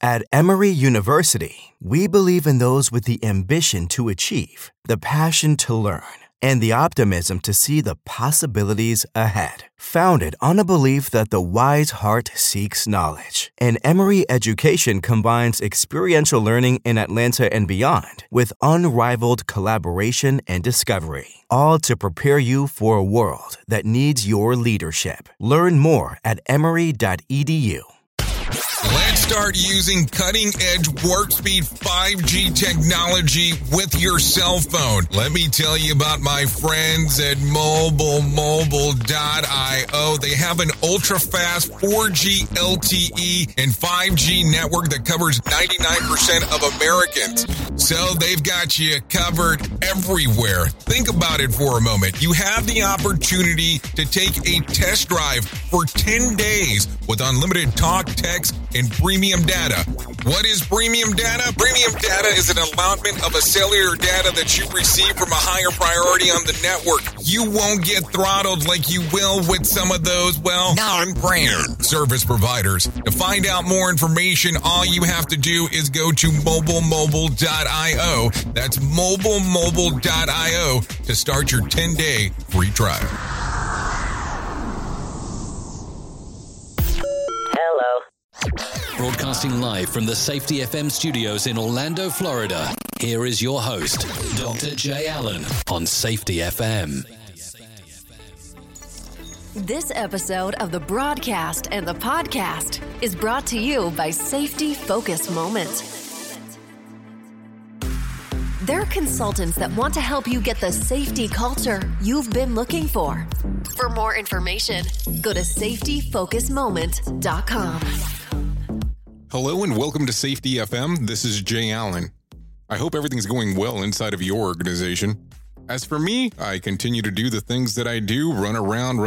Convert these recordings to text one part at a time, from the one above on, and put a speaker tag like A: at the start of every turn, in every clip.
A: At Emory University, we believe in those with the ambition to achieve, the passion to learn, and the optimism to see the possibilities ahead. Founded on a belief that the wise heart seeks knowledge, and Emory education combines experiential learning in Atlanta and beyond with unrivaled collaboration and discovery, all to prepare you for a world that needs your leadership. Learn more at emory.edu.
B: Let's start using cutting-edge warp speed 5G technology with your cell phone. Let me tell you about my friends at mobilemobile.io. They have an ultra-fast 4G LTE and 5G network that covers 99% of Americans. So they've got you covered everywhere. Think about it for a moment. You have the opportunity to take a test drive for 10 days with unlimited talk, text, and premium data. What is premium data? Premium data is an allotment of a cellular data that you receive from a higher priority on the network. You won't get throttled like you will with some of those, non-brand service providers. To find out more information, all you have to do is go to mobilemobile.io. That's mobilemobile.io to start your 10-day free trial.
C: Broadcasting live from the Safety FM studios in Orlando, Florida. Here is your host, Dr. Jay Allen on Safety FM.
D: This episode of the broadcast and the podcast is brought to you by Safety Focus Moment. They're consultants that want to help you get the safety culture you've been looking for. For more information, go to safetyfocusmoment.com.
B: Hello and welcome to Safety FM. This is Jay Allen. I hope everything's going well inside of your organization. As for me, I continue to do the things that I do, run around,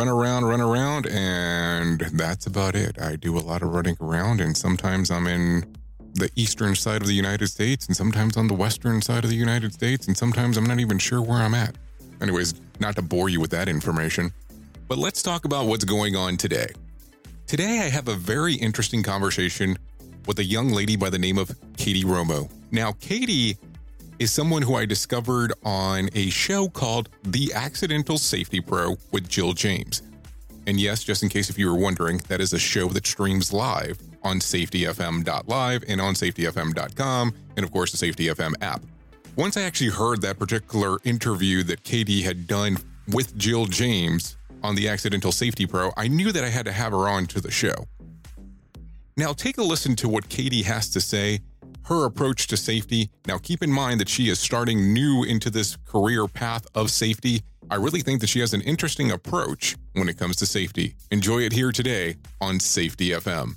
B: and that's about it. I do a lot of running around, and sometimes I'm in the eastern side of the United States, and sometimes on the western side of the United States, and sometimes I'm not even sure where I'm at. Anyways, not to bore you with that information, but let's talk about what's going on today. Today, I have a very interesting conversation with a young lady by the name of Katie Romo. Now, Katie is someone who I discovered on a show called The Accidental Safety Pro with Jill James. And yes, just in case if you were wondering, that is a show that streams live on safetyfm.live and on safetyfm.com, and of course the Safety FM app. Once I actually heard that particular interview that Katie had done with Jill James on The Accidental Safety Pro, I knew that I had to have her on to the show. Now, take a listen to what Katie has to say, her approach to safety. Now, keep in mind that she is starting new into this career path of safety. I really think that she has an interesting approach when it comes to safety. Enjoy it here today on Safety FM.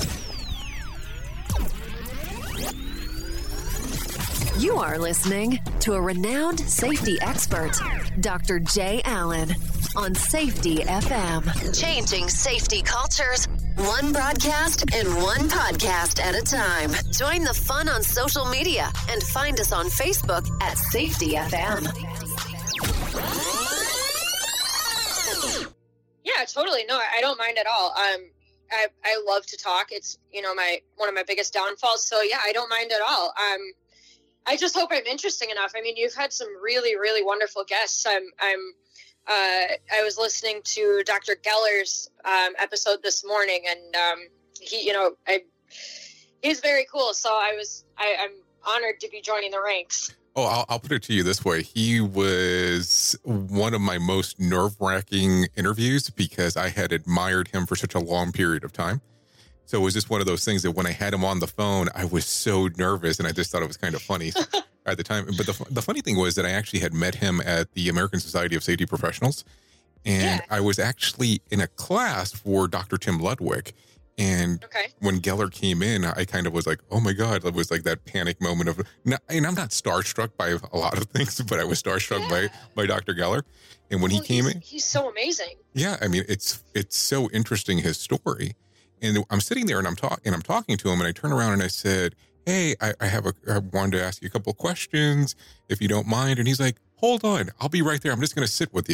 D: You are listening to a renowned safety expert, Dr. Jay Allen, on Safety FM. Changing safety cultures, one broadcast and one podcast at a time. Join the fun on social media and find us on Facebook at Safety FM.
E: Yeah, totally. No, I don't mind at all. I love to talk. It's, one of my biggest downfalls. So yeah, I don't mind at all. I just hope I'm interesting enough. I mean, you've had some really, really wonderful guests. I was listening to Dr. Geller's episode this morning, and he's very cool. So I'm honored to be joining the ranks.
B: Oh, I'll put it to you this way. He was one of my most nerve-wracking interviews because I had admired him for such a long period of time. So it was just one of those things that when I had him on the phone, I was so nervous, and I just thought it was kind of funny at the time. But the funny thing was that I actually had met him at the American Society of Safety Professionals, and I was actually in a class for Dr. Tim Ludwig. And when Geller came in, I kind of was like, oh my God, it was like that panic moment of, and I'm not starstruck by a lot of things, but I was starstruck by Dr. Geller. And when he came in,
E: he's so amazing.
B: Yeah. I mean, it's so interesting, his story. And I'm sitting there and I'm talking to him, and I turn around and I said, hey, I wanted to ask you a couple of questions if you don't mind. And he's like, hold on, I'll be right there. I'm just going to sit with you.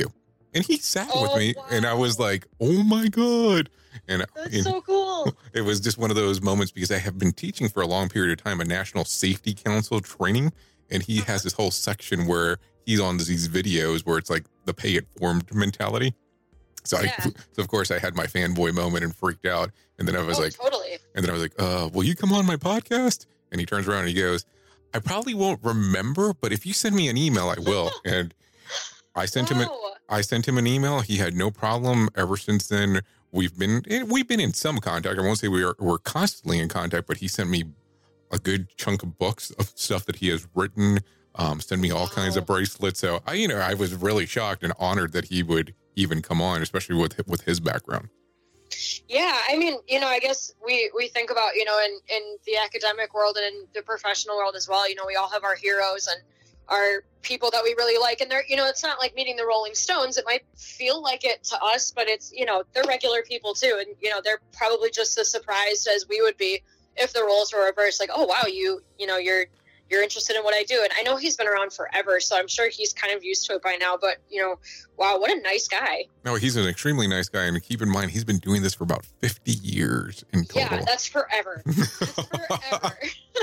B: And he sat with me, and I was like, oh my God. And
E: that's so cool.
B: It was just one of those moments because I have been teaching for a long period of time a National Safety Council training. And he has this whole section where he's on these videos where it's like the pay it forward mentality. So so of course I had my fanboy moment and freaked out. And then I was
E: totally.
B: And then I was like, will you come on my podcast? And he turns around and he goes, I probably won't remember, but if you send me an email, I will. And I sent him an email. He had no problem. Ever since then, we've been in some contact. I won't say we're constantly in contact, but he sent me a good chunk of books of stuff that he has written, send me all kinds of bracelets. So I was really shocked and honored that he would even come on, especially with his background.
E: Yeah, I mean, I guess we think about, in the academic world and in the professional world as well, we all have our heroes and our people that we really like. And they're, it's not like meeting the Rolling Stones. It might feel like it to us, but it's, they're regular people too. And, they're probably just as surprised as we would be if the roles were reversed. Like, oh, wow, you're interested in what I do. And I know he's been around forever, so I'm sure he's kind of used to it by now. But, wow, what a nice guy.
B: No, he's an extremely nice guy. And keep in mind, he's been doing this for about 50 years in total.
E: Yeah, that's forever. That's forever.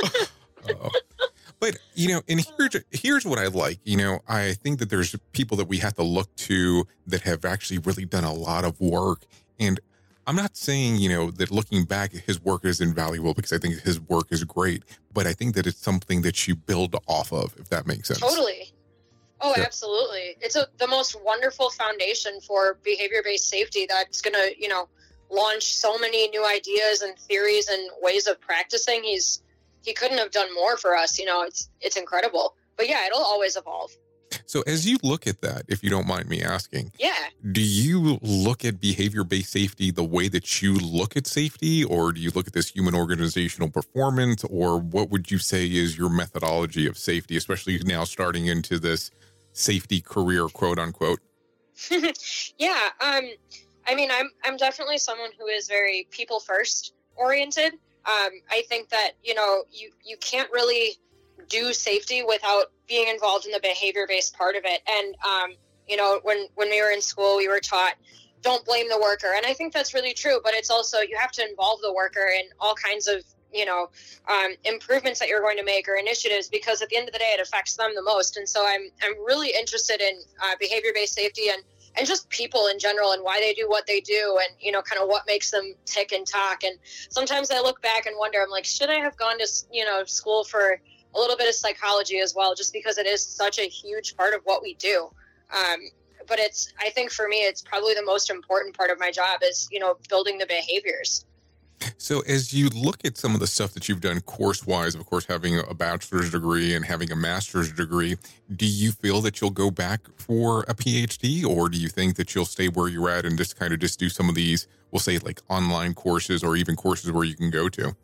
B: But, and here's what I like. I think that there's people that we have to look to that have actually really done a lot of work. And I'm not saying, that looking back, his work is invaluable, because I think his work is great, but I think that it's something that you build off of, if that makes sense.
E: Totally. Oh, yeah. Absolutely. It's the most wonderful foundation for behavior-based safety that's going to, launch so many new ideas and theories and ways of practicing. He couldn't have done more for us. It's incredible. But yeah, it'll always evolve.
B: So as you look at that, if you don't mind me asking,
E: do
B: you look at behavior-based safety the way that you look at safety, or do you look at this human organizational performance, or what would you say is your methodology of safety, especially now starting into this safety career, quote unquote?
E: Yeah. I mean, I'm definitely someone who is very people first oriented. I think that, you can't really do safety without being involved in the behavior-based part of it. And, when we were in school, we were taught, don't blame the worker. And I think that's really true, but it's also, you have to involve the worker in all kinds of, improvements that you're going to make or initiatives, because at the end of the day, it affects them the most. And so I'm really interested in behavior-based safety and just people in general and why they do what they do and, kind of what makes them tick and talk. And sometimes I look back and wonder, I'm like, should I have gone to, school for a little bit of psychology as well, just because it is such a huge part of what we do. But I think for me, it's probably the most important part of my job is, building the behaviors.
B: So as you look at some of the stuff that you've done course-wise, of course, having a bachelor's degree and having a master's degree, do you feel that you'll go back for a PhD, or do you think that you'll stay where you're at and just do some of these, we'll say like online courses or even courses where you can go to?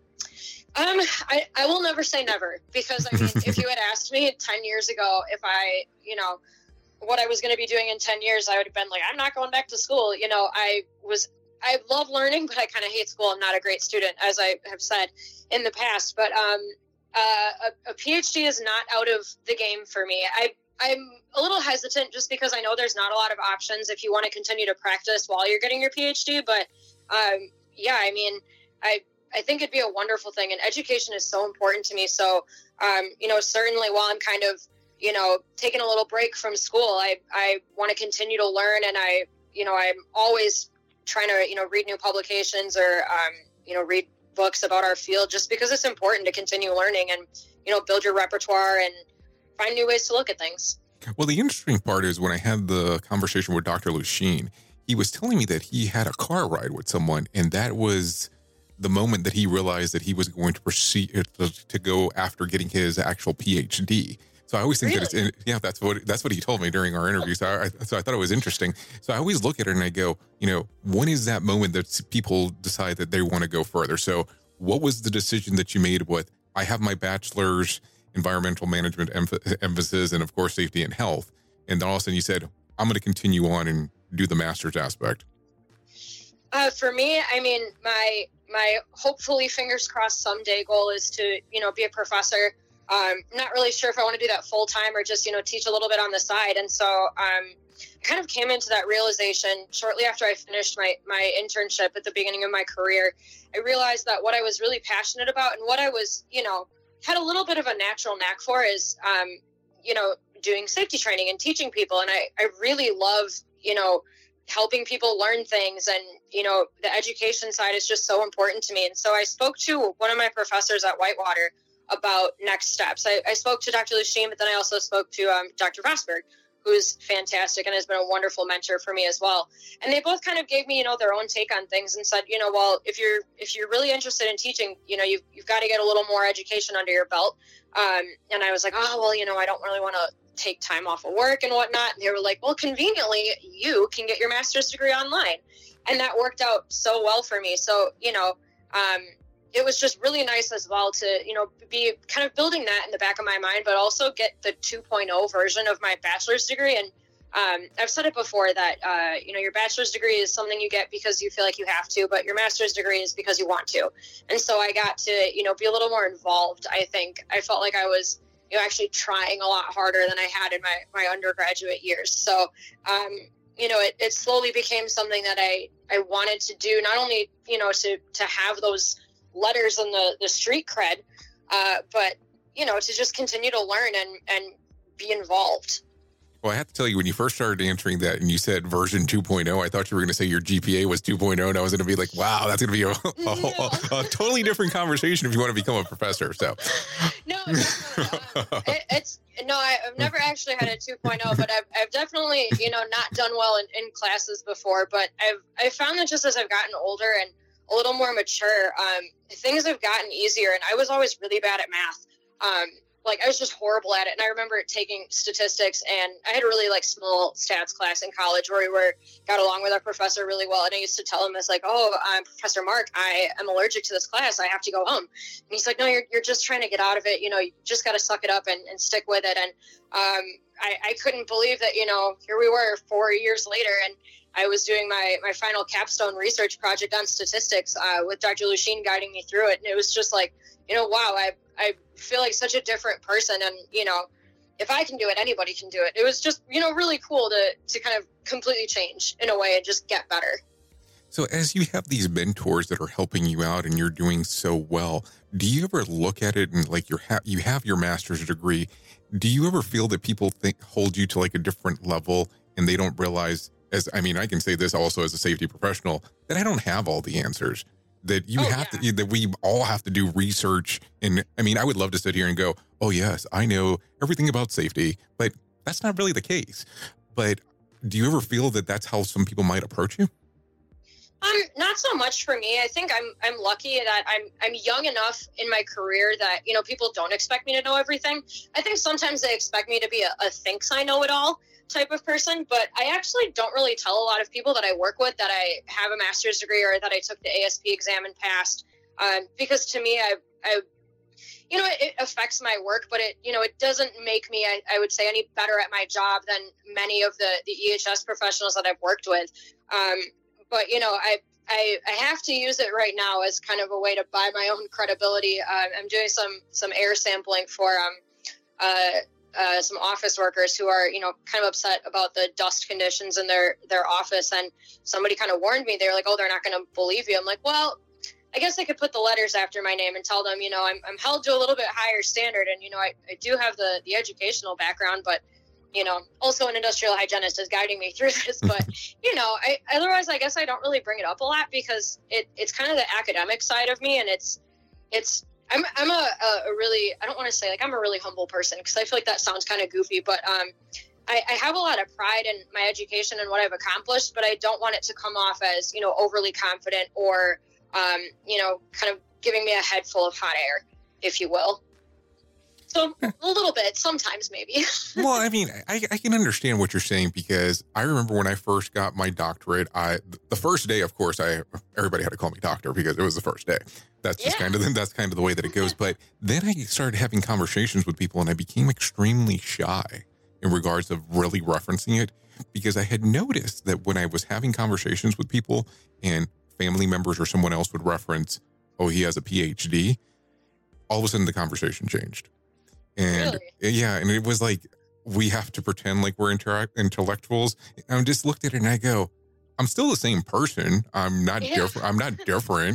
E: I will never say never, because I mean, if you had asked me 10 years ago, if I, what I was going to be doing in 10 years, I would have been like, I'm not going back to school. I love learning, but I kind of hate school. I'm not a great student, as I have said in the past, but, a PhD is not out of the game for me. I'm a little hesitant just because I know there's not a lot of options if you want to continue to practice while you're getting your PhD. But, yeah, I mean, I think it'd be a wonderful thing, and education is so important to me. So, certainly while I'm kind of, taking a little break from school, I want to continue to learn. And I'm always trying to, read new publications or, read books about our field, just because it's important to continue learning and, build your repertoire and find new ways to look at things.
B: Well, the interesting part is when I had the conversation with Dr. Lucien, he was telling me that he had a car ride with someone, and that was the moment that he realized that he was going to proceed to go after getting his actual PhD. So I always think that that's what he told me during our interview. So I thought it was interesting. So I always look at it and I go, when is that moment that people decide that they want to go further? So what was the decision that you made with, I have my bachelor's environmental management emphasis and of course safety and health, and then all of a sudden you said, I'm going to continue on and do the master's aspect?
E: For me, I mean, my hopefully fingers crossed someday goal is to, be a professor. not really sure if I want to do that full time or just, teach a little bit on the side. And so I kind of came into that realization shortly after I finished my internship at the beginning of my career. I realized that what I was really passionate about and what I was, had a little bit of a natural knack for is, doing safety training and teaching people. And I really love, helping people learn things. And, the education side is just so important to me. And so I spoke to one of my professors at Whitewater about next steps. I spoke to Dr. Lucien, but then I also spoke to Dr. Vosberg, who's fantastic and has been a wonderful mentor for me as well. And they both kind of gave me, their own take on things and said, well, if you're really interested in teaching, you've got to get a little more education under your belt. And I was like, oh, well, I don't really want to take time off of work and whatnot. And they were like, well, conveniently, you can get your master's degree online. And that worked out so well for me. So, it was just really nice as well to, be kind of building that in the back of my mind, but also get the 2.0 version of my bachelor's degree. And I've said it before that, your bachelor's degree is something you get because you feel like you have to, but your master's degree is because you want to. And so I got to, be a little more involved. I think I felt like I was, actually trying a lot harder than I had in my undergraduate years. So, it slowly became something that I wanted to do, not only, to have those letters and the street cred, but, to just continue to learn and be involved.
B: Well, I have to tell you, when you first started answering that and you said version 2.0, I thought you were going to say your GPA was 2.0, and I was going to be like, wow, that's going to be a totally different conversation if you want to become a professor. So,
E: No. I've never actually had a 2.0, but I've definitely, not done well in classes before. But I've found that just as I've gotten older and a little more mature, things have gotten easier. And I was always really bad at math. I was just horrible at it. And I remember taking statistics, and I had a really small stats class in college where we got along with our professor really well. And I used to tell him, oh, Professor Mark, I am allergic to this class. I have to go home. And he's like, no, you're just trying to get out of it. You just got to suck it up and stick with it. And I couldn't believe that, here we were 4 years later, and I was doing my final capstone research project on statistics with Dr. Lucien guiding me through it. And it was just wow, I feel like such a different person. And, if I can do it, anybody can do it. It was just, really cool to kind of completely change in a way and just get better.
B: So as you have these mentors that are helping you out and you're doing so well, do you ever look at it and you have your master's degree? Do you ever feel that people hold you to a different level and they don't realize, I can say this also as a safety professional, that I don't have all the answers? That that we all have to do research. And I would love to sit here and go, oh yes, I know everything about safety, but that's not really the case. But do you ever feel that that's how some people might approach you?
E: Not so much for me. I think I'm lucky that I'm young enough in my career that, people don't expect me to know everything. I think sometimes they expect me to be a thinks I know it all type of person, but I actually don't really tell a lot of people that I work with that I have a master's degree or that I took the ASP exam and passed, because to me, it affects my work, but it doesn't make me, I would say, any better at my job than many of the EHS professionals that I've worked with. But I have to use it right now as kind of a way to buy my own credibility. I'm doing some air sampling for some office workers who are, kind of upset about the dust conditions in their office. And somebody kind of warned me. They were like, oh, they're not going to believe you. I'm like, well, I guess I could put the letters after my name and tell them, I'm held to a little bit higher standard. And, I do have the educational background, but, also an industrial hygienist is guiding me through this. But, otherwise, I guess I don't really bring it up a lot because it's kind of the academic side of me. And I'm a really, I don't want to say I'm a really humble person because I feel like that sounds kind of goofy, but I have a lot of pride in my education and what I've accomplished, but I don't want it to come off as, overly confident or, kind of giving me a head full of hot air, if you will. So a little bit, sometimes maybe.
B: Well, I can understand what you're saying because I remember when I first got my doctorate, the first day, of course, everybody had to call me doctor because it was the first day. That's just kind of the way that it goes. But then I started having conversations with people and I became extremely shy in regards of really referencing it because I had noticed that when I was having conversations with people and family members or someone else would reference, oh, he has a PhD, all of a sudden the conversation changed. And yeah, and it was like, we have to pretend like we're intellectuals. And I just looked at it and I go, I'm still the same person. I'm not different. I'm not different.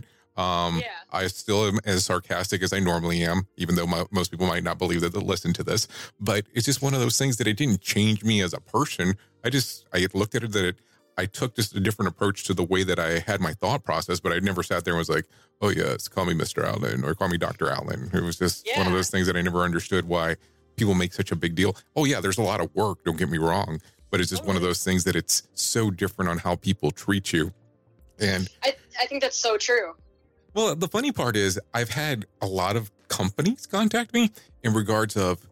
B: I still am as sarcastic as I normally am, even though most people might not believe that they'll listen to this. But it's just one of those things that it didn't change me as a person. I looked at it that I took just a different approach to the way that I had my thought process, but I never sat there and was like, oh yes, call me Mr. Allen or call me Dr. Allen. It was just one of those things that I never understood why people make such a big deal. Oh yeah, there's a lot of work, don't get me wrong, but it's just one of those things that it's so different on how people treat you. And
E: I think that's so true.
B: Well, the funny part is I've had a lot of companies contact me in regards of,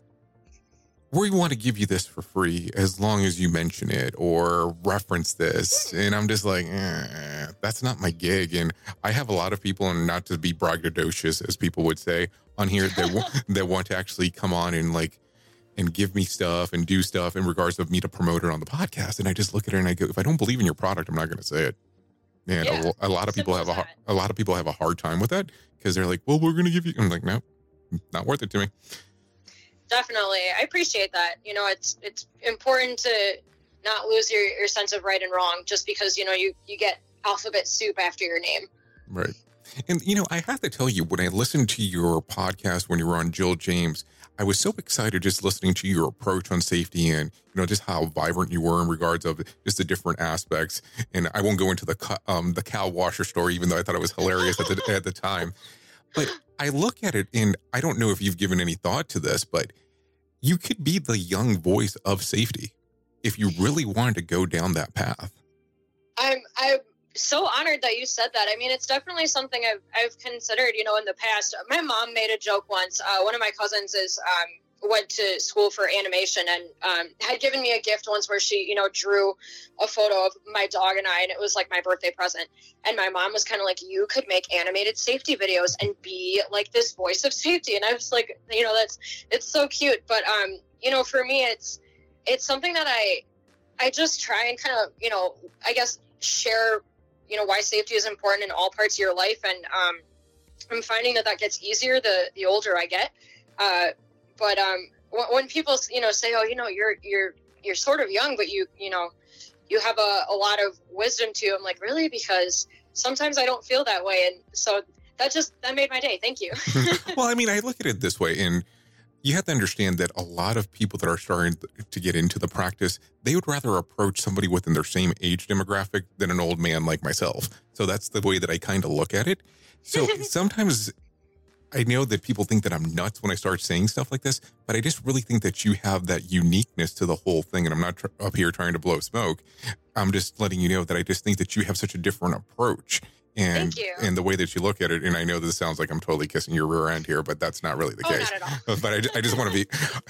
B: we want to give you this for free as long as you mention it or reference this. And I'm just like, that's not my gig. And I have a lot of people, and not to be braggadocious, as people would say on here, that want to actually come on and give me stuff and do stuff in regards of me to promote it on the podcast. And I just look at it and I go, if I don't believe in your product, I'm not going to say it. And a lot of people have a hard time with that because they're like, well, we're going to give you. I'm like, no, not worth it to me.
E: Definitely. I appreciate that. You know, it's important to not lose your sense of right and wrong just because, you know, you get alphabet soup after your name.
B: Right. And, you know, I have to tell you, when I listened to your podcast when you were on Jill James, I was so excited just listening to your approach on safety and, you know, just how vibrant you were in regards of just the different aspects. And I won't go into the cow washer story, even though I thought it was hilarious at the time. But I look at it, and I don't know if you've given any thought to this, but you could be the young voice of safety if you really wanted to go down that path.
E: I'm so honored that you said that. I mean, it's definitely something I've considered, you know, in the past. My mom made a joke once. One of my cousins went to school for animation and had given me a gift once where she, you know, drew a photo of my dog and I, and it was like my birthday present. And my mom was kind of like, you could make animated safety videos and be like this voice of safety. And I was like, you know, it's so cute. But, you know, for me, it's something that I just try and kind of, you know, I guess share, you know, why safety is important in all parts of your life. And I'm finding that gets easier the older I get. But when people, you know, say, oh, you know, you're sort of young, but you know, you have a lot of wisdom to you. I'm like, really? Because sometimes I don't feel that way. And so that made my day. Thank you.
B: Well, I mean, I look at it this way, and you have to understand that a lot of people that are starting to get into the practice, they would rather approach somebody within their same age demographic than an old man like myself. So that's the way that I kind of look at it. So sometimes I know that people think that I'm nuts when I start saying stuff like this, but I just really think that you have that uniqueness to the whole thing. And I'm not up here trying to blow smoke. I'm just letting you know that I just think that you have such a different approach. And the way that you look at it, and I know this sounds like I'm totally kissing your rear end here, but that's not really the case.
E: Not at all.
B: But I just want to be,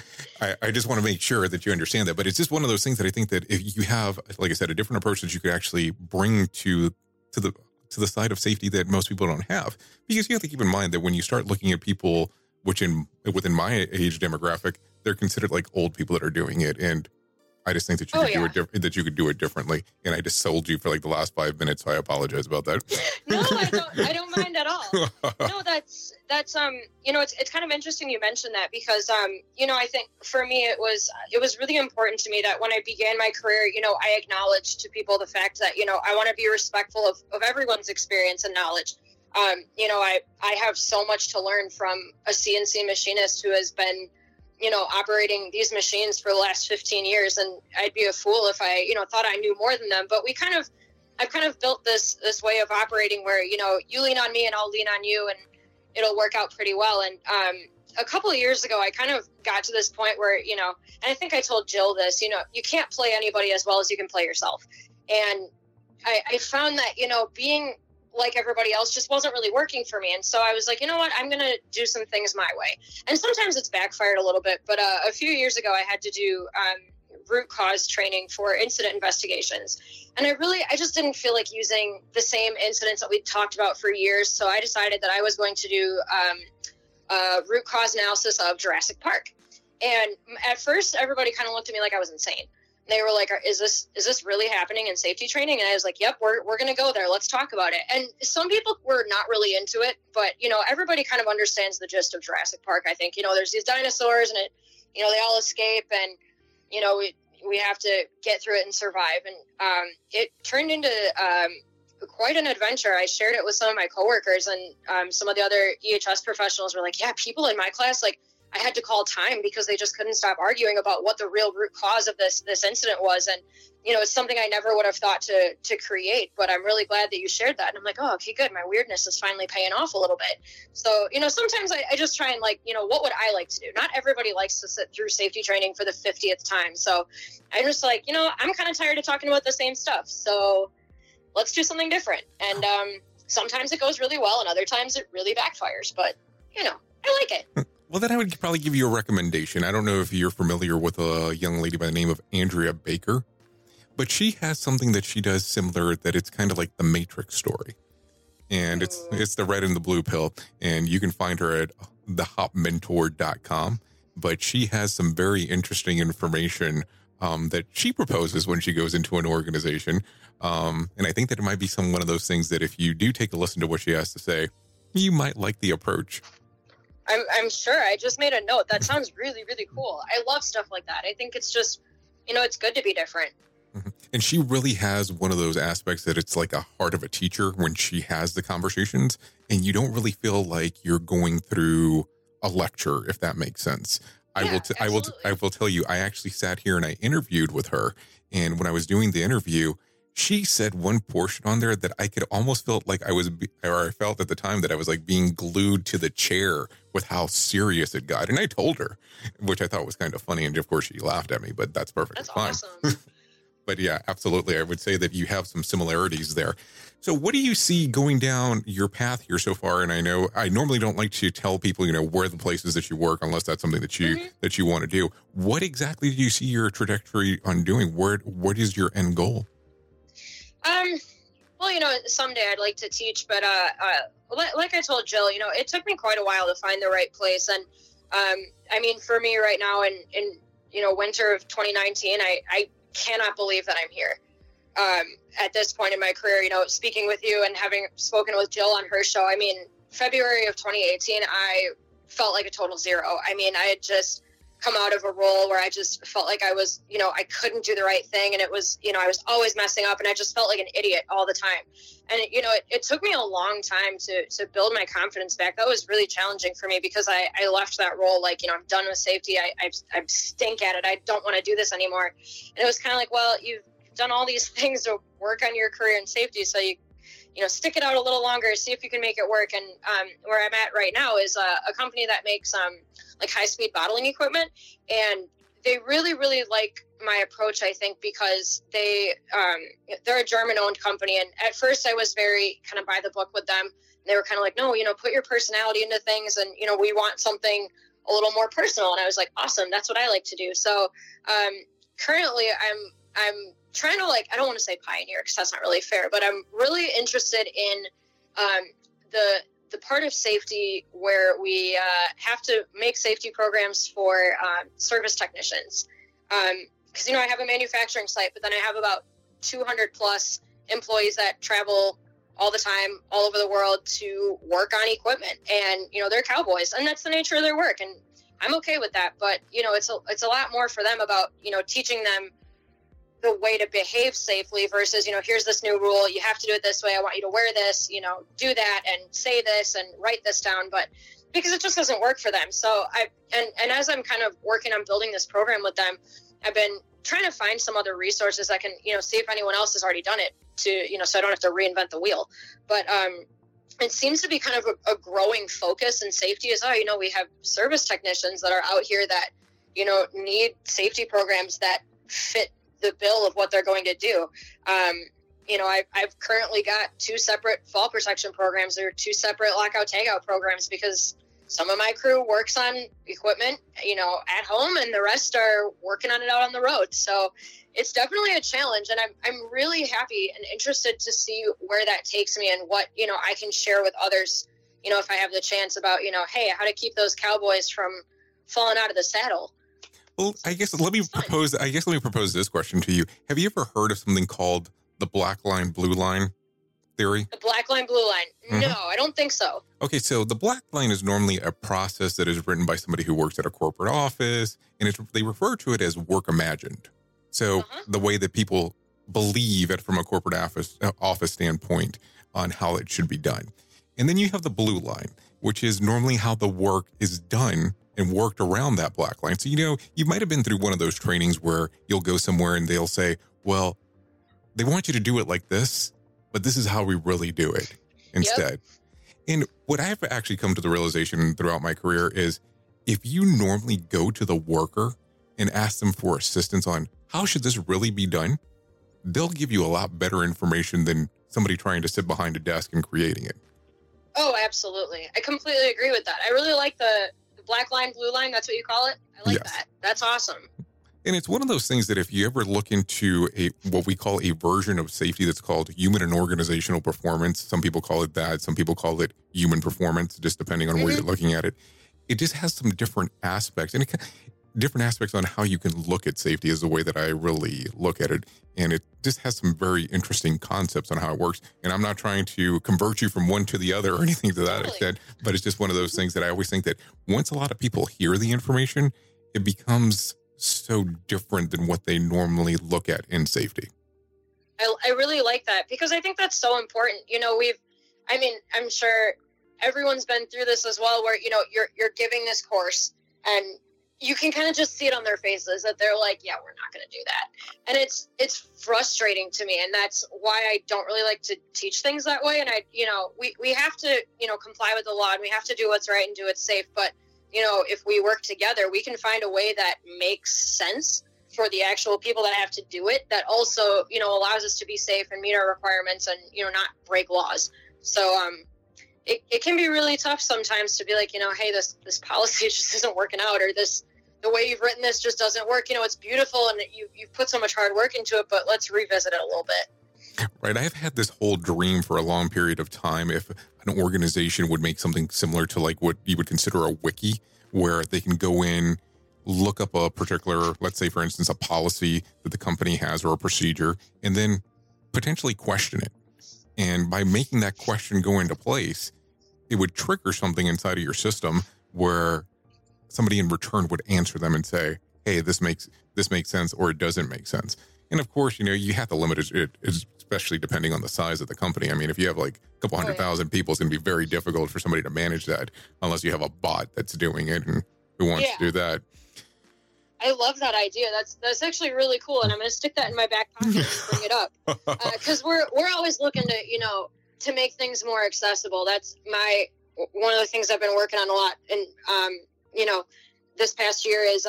B: I just want to make sure that you understand that. But it's just one of those things that I think that if you have, like I said, a different approach that you could actually bring to the side of safety that most people don't have, because you have to keep in mind that when you start looking at people, within my age demographic, they're considered like old people that are doing it, and I just think that you could do it differently. And I just sold you for like the last 5 minutes, so I apologize about that.
E: No, I don't mind at all. No, that's you know, it's kind of interesting you mentioned that because you know, I think for me it was really important to me that when I began my career, you know, I acknowledged to people the fact that, you know, I want to be respectful of everyone's experience and knowledge. You know, I have so much to learn from a CNC machinist who has been, you know, operating these machines for the last 15 years. And I'd be a fool if I, you know, thought I knew more than them. But I've kind of built this way of operating where, you know, you lean on me and I'll lean on you and it'll work out pretty well. And a couple of years ago, I kind of got to this point where, you know, and I think I told Jill this, you know, you can't play anybody as well as you can play yourself. And I found that, you know, being like everybody else just wasn't really working for me. And so I was like, you know what, I'm going to do some things my way. And sometimes it's backfired a little bit, but a few years ago I had to do root cause training for incident investigations. And I just didn't feel like using the same incidents that we talked about for years. So I decided that I was going to do root cause analysis of Jurassic Park. And at first everybody kind of looked at me like I was insane. They were like, is this really happening in safety training? And I was like, yep, we're going to go there. Let's talk about it. And some people were not really into it, but, everybody kind of understands the gist of Jurassic Park. I think, there's these dinosaurs and they all escape and, we have to get through it and survive. And it turned into quite an adventure. I shared it with some of my coworkers and some of the other EHS professionals were like, yeah, people in my class, like, I had to call time because they just couldn't stop arguing about what the real root cause of this incident was. And, it's something I never would have thought to create, but I'm really glad that you shared that. And I'm like, oh, okay, good. My weirdness is finally paying off a little bit. So, sometimes I just try and what would I like to do? Not everybody likes to sit through safety training for the 50th time. So I'm just like, I'm kind of tired of talking about the same stuff. So let's do something different. And sometimes it goes really well and other times it really backfires, but I like it.
B: Well, then I would probably give you a recommendation. I don't know if you're familiar with a young lady by the name of Andrea Baker, but she has something that she does similar that it's kind of like the Matrix story. And it's the red and the blue pill. And you can find her at thehopmentor.com. But she has some very interesting information that she proposes when she goes into an organization. And I think that it might be one of those things that if you do take a listen to what she has to say, you might like the approach.
E: I'm sure. I just made a note. That sounds really, really cool. I love stuff like that. I think it's just, it's good to be different.
B: And she really has one of those aspects that it's like a heart of a teacher when she has the conversations, and you don't really feel like you're going through a lecture, if that makes sense. I will tell you, I actually sat here and I interviewed with her. And when I was doing the interview, she said one portion on there that I could almost feel like I felt at the time that I was like being glued to the chair with how serious it got. And I told her, which I thought was kind of funny. And of course she laughed at me, but that's perfectly fine. Awesome. But yeah, absolutely. I would say that you have some similarities there. So what do you see going down your path here so far? And I know I normally don't like to tell people, where the places that you work, unless that's something that you want to do. What exactly do you see your trajectory on doing? What is your end goal?
E: Well, someday I'd like to teach, but, like I told Jill, it took me quite a while to find the right place. And, I mean, for me right now in winter of 2019, I cannot believe that I'm here, at this point in my career, speaking with you and having spoken with Jill on her show. I mean, February of 2018, I felt like a total zero. I mean, I had just come out of a role where I just felt like I was, I couldn't do the right thing. And it was, I was always messing up and I just felt like an idiot all the time. And, it took me a long time to build my confidence back. That was really challenging for me because I left that role like, I'm done with safety. I stink at it. I don't want to do this anymore. And it was kind of like, well, you've done all these things to work on your career in safety. So you stick it out a little longer, see if you can make it work. And where I'm at right now is a company that makes like high-speed bottling equipment. And they really, really like my approach, I think, because they're a German-owned company. And at first I was very kind of by the book with them. They were kind of like, no, put your personality into things. And, we want something a little more personal. And I was like, awesome, that's what I like to do. So currently I'm trying to I don't want to say pioneer because that's not really fair, but I'm really interested in the part of safety where we have to make safety programs for service technicians. Because, I have a manufacturing site, but then I have about 200 plus employees that travel all the time, all over the world to work on equipment. And, they're cowboys and that's the nature of their work. And I'm okay with that. But, it's a lot more for them about, teaching them the way to behave safely versus, here's this new rule. You have to do it this way. I want you to wear this, do that and say this and write this down. But because it just doesn't work for them. So and as I'm kind of working on building this program with them, I've been trying to find some other resources that can, see if anyone else has already done it to, so I don't have to reinvent the wheel. But it seems to be kind of a growing focus in safety is, we have service technicians that are out here that, need safety programs that fit the bill of what they're going to do. I've currently got 2 separate fall protection programs. There are 2 separate lockout tagout programs because some of my crew works on equipment, at home and the rest are working on it out on the road. So it's definitely a challenge and I'm really happy and interested to see where that takes me and what, I can share with others, if I have the chance about, hey, how to keep those cowboys from falling out of the saddle.
B: Well, I guess let me propose this question to you. Have you ever heard of something called the black line, blue line theory?
E: The black line, blue line.
B: Mm-hmm.
E: No, I don't think so.
B: Okay, so the black line is normally a process that is written by somebody who works at a corporate office, and they refer to it as work imagined. So the way that people believe it from a corporate office standpoint on how it should be done. And then you have the blue line, which is normally how the work is done and worked around that black line. So, you might have been through one of those trainings where you'll go somewhere and they'll say, well, they want you to do it like this, but this is how we really do it instead. Yep. And what I've actually come to the realization throughout my career is if you normally go to the worker and ask them for assistance on how should this really be done, they'll give you a lot better information than somebody trying to sit behind a desk and creating it.
E: Oh, absolutely. I completely agree with that. I really like the black line, blue line. That's what you call it. I like that. That's awesome.
B: And it's one of those things that if you ever look into what we call a version of safety that's called human and organizational performance, some people call it that, some people call it human performance, just depending on where you're looking at it. It just has some different aspects, and different aspects on how you can look at safety is the way that I really look at it. And it just has some very interesting concepts on how it works. And I'm not trying to convert you from one to the other or anything to that extent, but it's just one of those things that I always think that once a lot of people hear the information, it becomes so different than what they normally look at in safety.
E: I really like that because I think that's so important. I'm sure everyone's been through this as well, where, you're giving this course and you can kind of just see it on their faces that they're like, yeah, we're not going to do that. And it's frustrating to me. And that's why I don't really like to teach things that way. And we have to, comply with the law and we have to do what's right and do it safe. But, if we work together, we can find a way that makes sense for the actual people that have to do it, that also, allows us to be safe and meet our requirements and, not break laws. So, it can be really tough sometimes to be like, hey, this policy just isn't working out, or the way you've written this just doesn't work. It's beautiful and you've put so much hard work into it, but let's revisit it a little bit.
B: Right. I've had this whole dream for a long period of time. If an organization would make something similar to like what you would consider a wiki, where they can go in, look up a particular, let's say, for instance, a policy that the company has or a procedure, and then potentially question it. And by making that question go into place, it would trigger something inside of your system where somebody in return would answer them and say, hey, this makes sense or it doesn't make sense. And of course, you have to limit it, especially depending on the size of the company. I mean, if you have like a couple 100,000 people, it's going to be very difficult for somebody to manage that unless you have a bot that's doing it and who wants to do that.
E: I love that idea. That's actually really cool. And I'm going to stick that in my back pocket and bring it up. Because we're always looking to make things more accessible. That's one of the things I've been working on a lot. And, this past year is,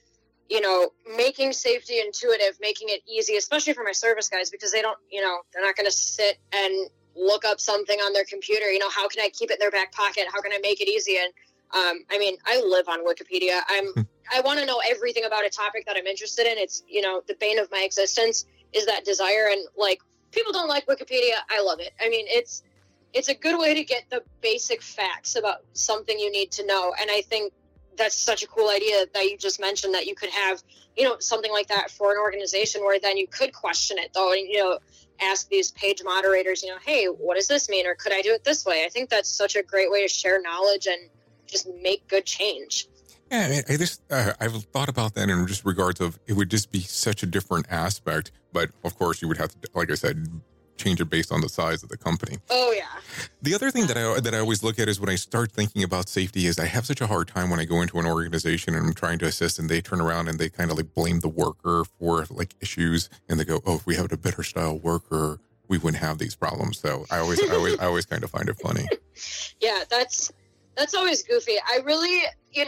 E: making safety intuitive, making it easy, especially for my service guys, because they don't, they're not going to sit and look up something on their computer. How can I keep it in their back pocket? How can I make it easy? And, I live on Wikipedia. I want to know everything about a topic that I'm interested in. It's, the bane of my existence is that desire. And like, people don't like Wikipedia. I love it. I mean, it's a good way to get the basic facts about something you need to know. And I think that's such a cool idea that you just mentioned, that you could have, something like that for an organization where then you could question it though. And, ask these page moderators, hey, what does this mean? Or could I do it this way? I think that's such a great way to share knowledge and just make good change.
B: Yeah, I just I've thought about that in just regards of it would just be such a different aspect, but of course you would have to, like I said, change it based on the size of the company.
E: Oh yeah.
B: The other thing that I always look at is when I start thinking about safety is I have such a hard time when I go into an organization and I'm trying to assist and they turn around and they kind of like blame the worker for like issues and they go, oh, if we had a better style worker, we wouldn't have these problems. So I always kind of find it funny.
E: Yeah, that's always goofy. I really,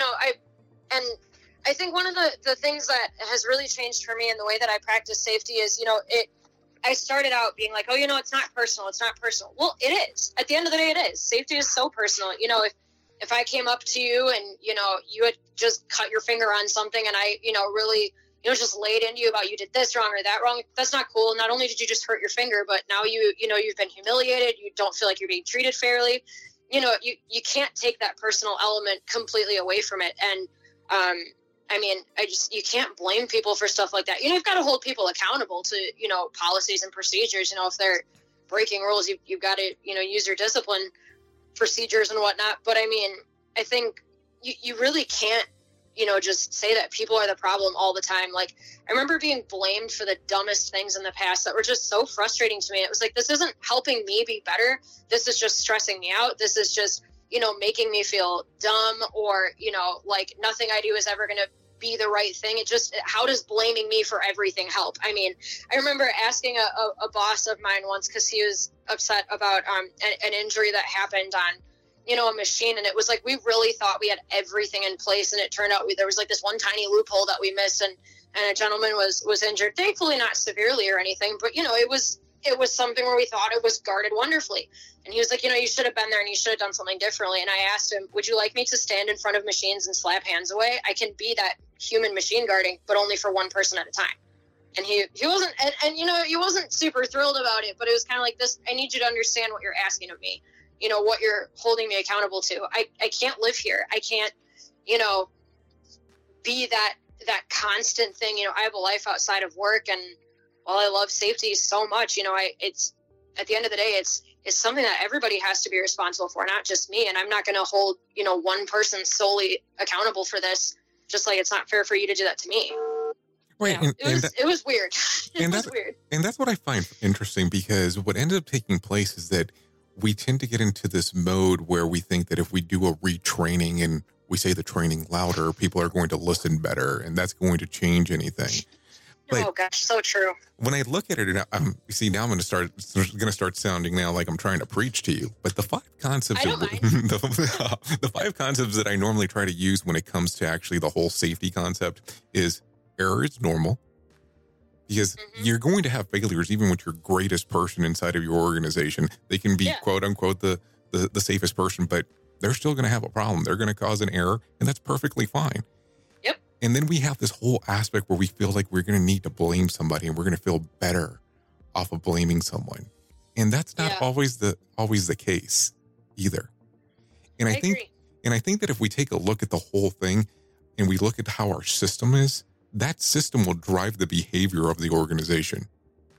E: I think one of the things that has really changed for me in the way that I practice safety is, I started out being like, oh, it's not personal. It's not personal. Well, it is. At the end of the day, it is. Safety is so personal. If I came up to you and, you had just cut your finger on something and I, really, just laid into you about you did this wrong or that wrong, that's not cool. Not only did you just hurt your finger, but now you've been humiliated. You don't feel like you're being treated fairly. You can't take that personal element completely away from it. And I mean, you can't blame people for stuff like that. You've got to hold people accountable to, policies and procedures. If they're breaking rules, you've got to, use your discipline procedures and whatnot. But I mean, I think you really can't, just say that people are the problem all the time. Like, I remember being blamed for the dumbest things in the past that were just so frustrating to me. It was like, this isn't helping me be better. This is just stressing me out. This is just, making me feel dumb, or, like nothing I do is ever going to be the right thing. How does blaming me for everything help? I mean, I remember asking a boss of mine once, because he was upset about an injury that happened on, a machine. And it was like, we really thought we had everything in place. And it turned out there was like this one tiny loophole that we missed. And a gentleman was injured, thankfully not severely or anything, but it was something where we thought it was guarded wonderfully. And he was like, you should have been there and you should have done something differently. And I asked him, would you like me to stand in front of machines and slap hands away? I can be that human machine guarding, but only for one person at a time. And he wasn't, and he wasn't super thrilled about it, but it was kind of like this. I need you to understand what you're asking of me, what you're holding me accountable to. I can't live here. I can't, be that constant thing. I have a life outside of work, and while I love safety so much, it's at the end of the day, it's something that everybody has to be responsible for, not just me. And I'm not going to hold, one person solely accountable for this, just like it's not fair for you to do that to me.
B: Right.
E: Yeah. It was weird. It was weird.
B: And that's what I find interesting, because what ended up taking place is that we tend to get into this mode where we think that if we do a retraining and we say the training louder, people are going to listen better, and that's going to change anything. But
E: oh gosh, so true.
B: When I look at it, now I'm going to start sounding now like I'm trying to preach to you. But the 5 concepts, the 5 concepts that I normally try to use when it comes to actually the whole safety concept is: error is normal, because you're going to have failures even with your greatest person inside of your organization. They can be quote unquote the safest person, but they're still going to have a problem. They're going to cause an error, and that's perfectly fine. And then we have this whole aspect where we feel like we're going to need to blame somebody, and we're going to feel better off of blaming someone. And that's not always the case either. And I think that if we take a look at the whole thing and we look at how our system is, that system will drive the behavior of the organization.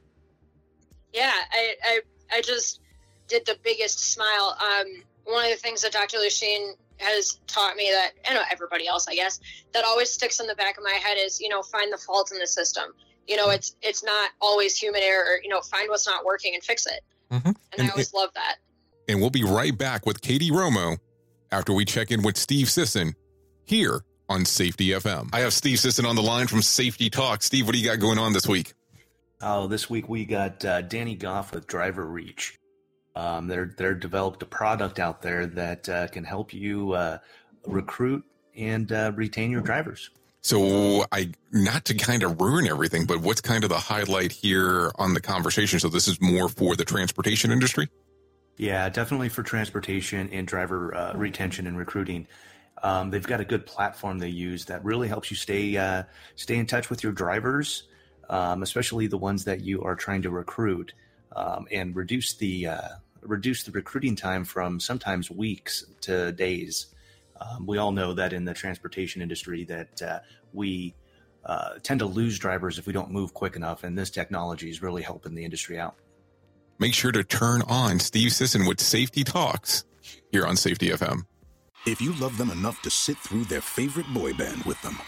E: Yeah, I just did the biggest smile. One of the things that Dr. Lusheen has taught me, that, and everybody else, I guess, that always sticks in the back of my head is, find the fault in the system. It's not always human error, find what's not working and fix it. And I always love that.
B: And we'll be right back with Katie Romo after we check in with Steve Sisson here on Safety FM. I have Steve Sisson on the line from Safety Talk. Steve, what do you got going on this week?
F: Oh, this week we got Danny Goff with Driver Reach. They're developed a product out there that can help you recruit and retain your drivers.
B: So not to kind of ruin everything, but what's kind of the highlight here on the conversation? So this is more for the transportation industry?
F: Yeah, definitely for transportation and driver retention and recruiting. They've got a good platform they use that really helps you stay in touch with your drivers, especially the ones that you are trying to recruit, and reduce the recruiting time from sometimes weeks to days. We all know that in the transportation industry that we tend to lose drivers if we don't move quick enough, and this technology is really helping the industry out.
B: Make sure to turn on Steve Sisson with Safety Talks here on Safety FM.
G: If you love them enough to sit through their favorite boy band with them,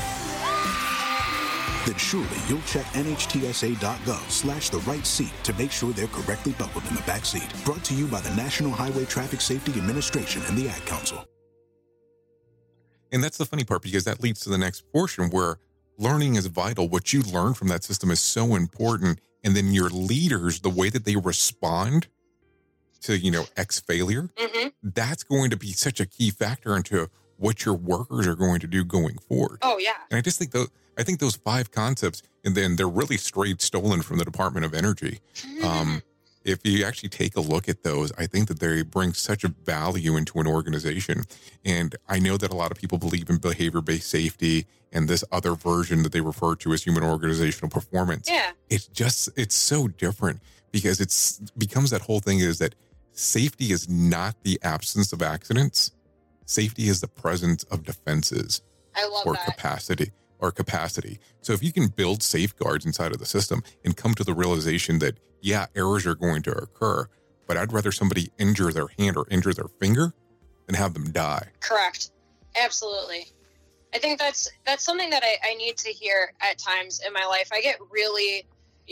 G: then surely you'll check NHTSA.gov/the right seat to make sure they're correctly buckled in the back seat. Brought to you by the National Highway Traffic Safety Administration and the Ad Council.
B: And that's the funny part, because that leads to the next portion where learning is vital. What you learn from that system is so important. And then your leaders, the way that they respond to, X failure, that's going to be such a key factor into what your workers are going to do going forward.
E: Oh, yeah.
B: And I just think those 5 concepts, and then they're really stolen from the Department of Energy. If you actually take a look at those, I think that they bring such a value into an organization. And I know that a lot of people believe in behavior-based safety and this other version that they refer to as human organizational performance.
E: Yeah.
B: It's so different, because it becomes that whole thing is that safety is not the absence of accidents. Safety is the presence of defenses.
E: I love
B: or
E: that.
B: capacity. So if you can build safeguards inside of the system and come to the realization that, yeah, errors are going to occur, but I'd rather somebody injure their hand or injure their finger than have them die.
E: Correct. Absolutely. I think that's something that I need to hear at times in my life. I get really,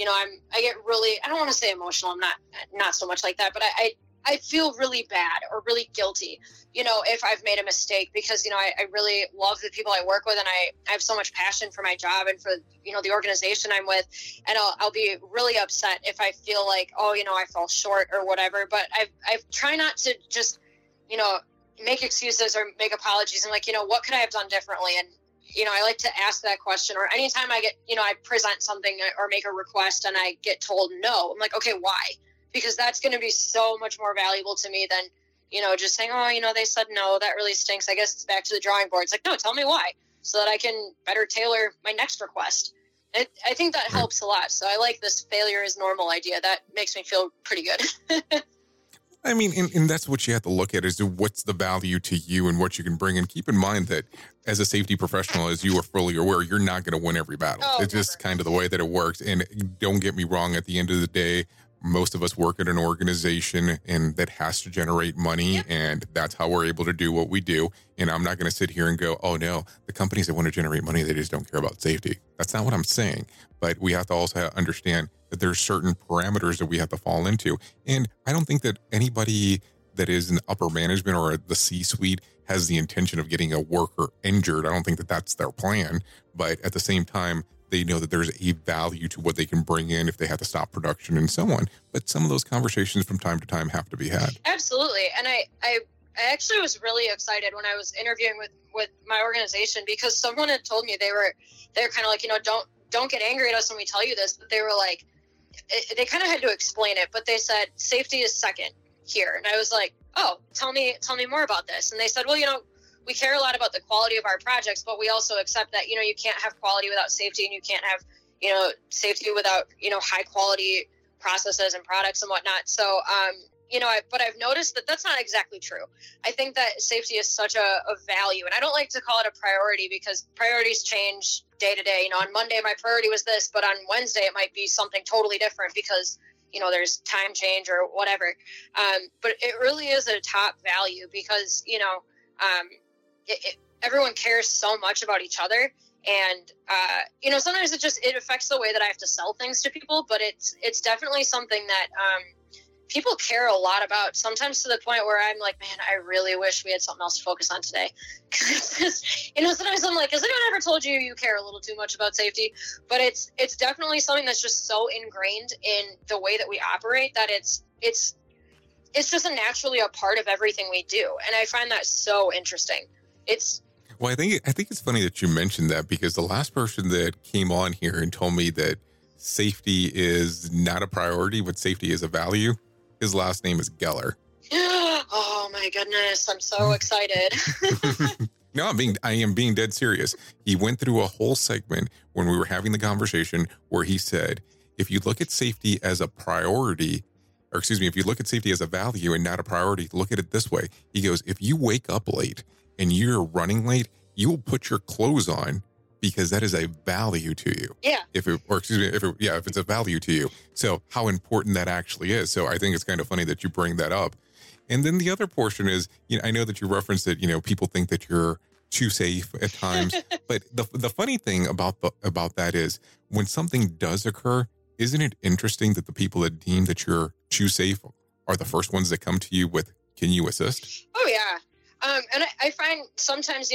E: I don't want to say emotional. I'm not so much like that, but I feel really bad or really guilty, if I've made a mistake, because, I really love the people I work with, and I have so much passion for my job and for, the organization I'm with. And I'll be really upset if I feel like, I fell short or whatever. But I've tried not to just, make excuses or make apologies. And what could I have done differently? And, I like to ask that question. Or anytime I get, I present something or make a request and I get told no, I'm like, okay, why? Because that's going to be so much more valuable to me than, just saying, they said no, that really stinks. I guess it's back to the drawing board. It's like, no, tell me why, so that I can better tailor my next request. I think that helps a lot. So I like this failure is normal idea. That makes me feel pretty good.
B: I mean, and that's what you have to look at, is what's the value to you and what you can bring. And keep in mind that as a safety professional, as you are fully aware, you're not going to win every battle. It's just kind of the way that it works. And don't get me wrong, at the end of the day, most of us work at an organization and that has to generate money, and that's how we're able to do what we do. And I'm not going to sit here and go, oh no, the companies that want to generate money, they just don't care about safety. That's not what I'm saying. But we have to also understand that there's certain parameters that we have to fall into. And I don't think that anybody that is in upper management or the C-suite has the intention of getting a worker injured. I don't think that that's their plan. But at the same time, they know that there's a value to what they can bring in if they have to stop production and so on. But some of those conversations from time to time have to be had.
E: Absolutely. And I actually was really excited when I was interviewing with my organization, because someone had told me they were kind of like, don't get angry at us when we tell you this. But they were like, they kind of had to explain it, but they said safety is second here. And I was like, oh, tell me more about this. And they said, well, we care a lot about the quality of our projects, but we also accept that, you can't have quality without safety, and you can't have, safety without, high quality processes and products and whatnot. So, but I've noticed that that's not exactly true. I think that safety is such a value, and I don't like to call it a priority, because priorities change day to day. On Monday, my priority was this, but on Wednesday, it might be something totally different because, there's time change or whatever. But it really is a top value, because, everyone cares so much about each other. And, sometimes it affects the way that I have to sell things to people, but it's definitely something that, people care a lot about, sometimes to the point where I'm like, man, I really wish we had something else to focus on today. Sometimes I'm like, has anyone ever told you care a little too much about safety? But it's definitely something that's just so ingrained in the way that we operate that it's just naturally a part of everything we do. And I find that so interesting.
B: Well, I think it's funny that you mentioned that, because the last person that came on here and told me that safety is not a priority, but safety is a value, his last name is Geller.
E: Oh my goodness, I'm so excited.
B: No, I am being dead serious. He went through a whole segment when we were having the conversation where he said, if you look at safety as a priority, if you look at safety as a value and not a priority, look at it this way. He goes, if you wake up late and you're running late, you will put your clothes on because that is a value to you.
E: Yeah.
B: If it's a value to you. So how important that actually is. So I think it's kind of funny that you bring that up. And then the other portion is, I know that you referenced that, people think that you're too safe at times, but the funny thing about that is when something does occur, isn't it interesting that the people that deem that you're too safe are the first ones that come to you with, can you assist?
E: Oh yeah. And I find sometimes,